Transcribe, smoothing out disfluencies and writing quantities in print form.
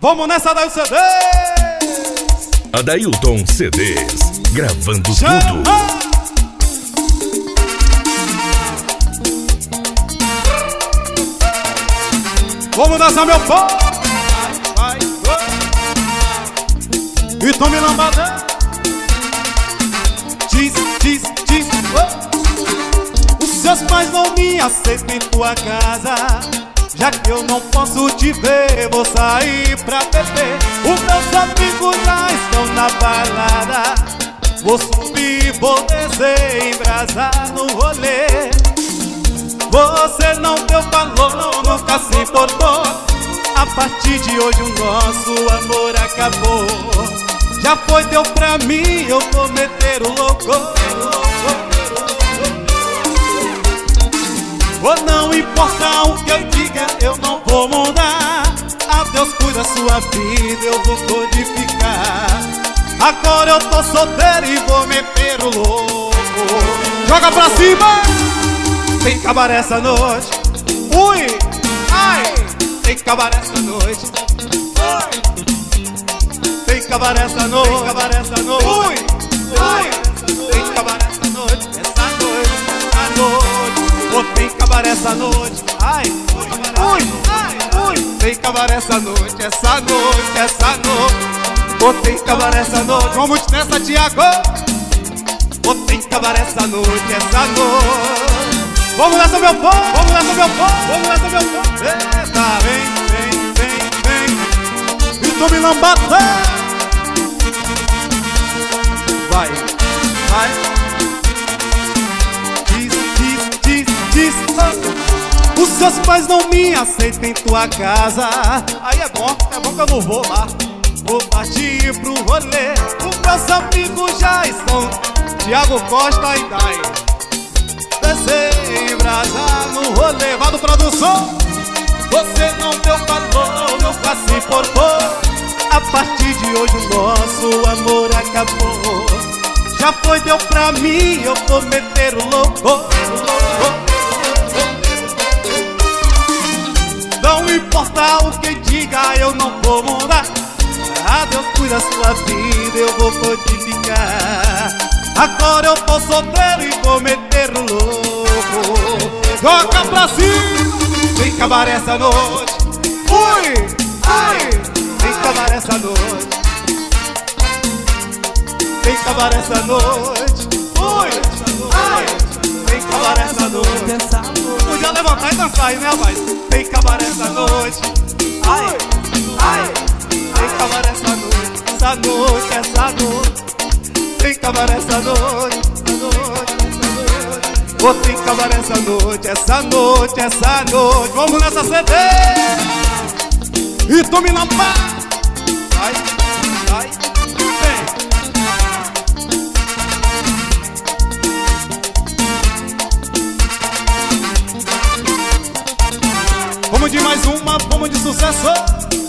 Vamos nessa, Adailton CDs. Adailton CDs, gravando Chama. tudo. Vamos nessa, meu povo. Vai, vai. E tome lambada. Diz, oh. Os seus pais não me aceitam em tua casa. Já que eu não posso te ver, vou sair pra beber. Os meus amigos já estão na balada. Vou subir, vou descer, embrasar no rolê. Você não deu valor, nunca se importou. A partir de hoje o nosso amor acabou. Já foi, deu pra mim, eu vou meter o louco. Oh, não importa o que eu diga, eu não vou mudar. A Deus cuida sua vida, eu vou codificar. Agora eu tô solteiro e vou meter o louco. Joga pra cima! Tem cabaré essa noite. Ui, ai, tem cabaré essa noite. Ui, tem cabaré essa noite. Tem cabaré essa noite. Ui, ai, tem cabaré essa noite. Essa noite, essa noite. Oh, tem cabaré essa noite. Ai, ui, ai, ui, tem cabaré essa noite. Essa noite, essa noite. Oh, tem cabaré essa noite. Vamos nessa, Tiago. Oh, tem cabaré essa noite, essa noite. Vamos nessa, meu povo, vamos nessa, meu povo, vamos nessa, meu povo. Eita, vem. E tome lambada. Vai. Diz. Os seus pais não me aceitam em tua casa. Aí é bom que eu não vou lá. Vou partir pro rolê. Os meus amigos já estão. Thiago Costa e Dai. Descer, embrasar no rolê. Vado produção. Você não deu valor, nunca se importou. A partir de hoje o nosso amor acabou. Já foi, deu pra mim, eu vou meter o louco. Não importa o que diga, eu não vou mudar. A Deus cuida sua vida, eu vou codificar. Agora eu tô solteiro e vou meter o louco. Joga pra cima. Tem cabaré essa noite. Ui, ai, tem cabaré essa noite. Tem cabaré essa noite. Ui, ai, tem cabaré essa noite. Podia levantar e dançar aí, né, rapaz? Tem cabaré essa noite. Ai, tem cabaré essa noite. Essa noite. Tem cabaré essa noite. Oh, tem cabaré essa noite. Vamos nessa CD. E tome na pá. Vai, vem. Vamos de mais uma, vamos de sucesso.